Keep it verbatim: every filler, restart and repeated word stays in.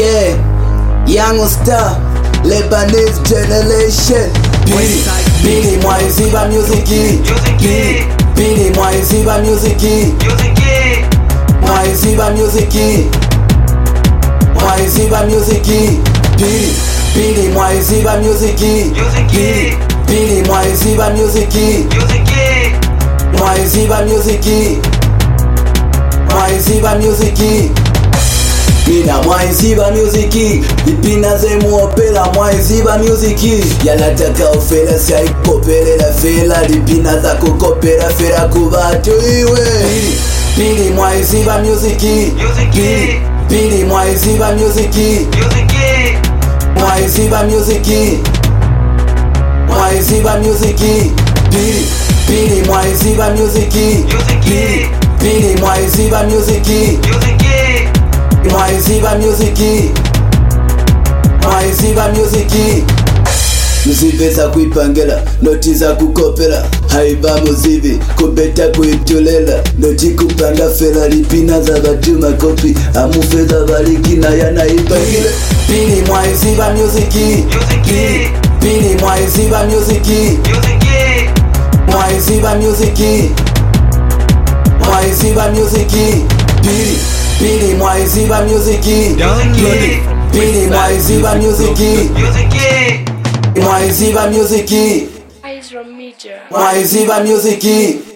Yeah, young star, Lebanese generation. Pili, pili mwaiziba musiki. Pili, pili mwaiziba musiki. Mwaiziba musiki. Mwaiziba musiki. Pili, pili mwaiziba musiki. Pili, pili mwaiziba musiki. Mwaiziba musiki. Mwaiziba musiki. Mina mwaiziba musiki. Ipina ze muopela mwaiziba musiki. Yanataka ofela saikopelela fela. Lipina za kukopela fela kubatu iwe. Pili, pili mwaiziba musiki. Pili, pili mwaiziba musiki. Mwaiziba musiki. Mwaiziba musiki. Pili, pili mwaiziba musiki. Pili, pili mwaiziba musiki. Mwaiziba musiki. Mwaiziba musiki. Muzipesa kuipangela, noti za kukopela. Haiba muzivi, kubeta kuitulela. Noti kupanga fela, lipina za batuma kopi. Amufeza baliki na yana ipangela. Pili mwaiziba musiki. Pili, pili mwaiziba musiki. Mwaiziba musiki. Mwaiziba musiki. Pili, pili mwaiziba musiki. Pili, pili mwaiziba musiki. Mwaiziba musiki. Mwaiziba musiki.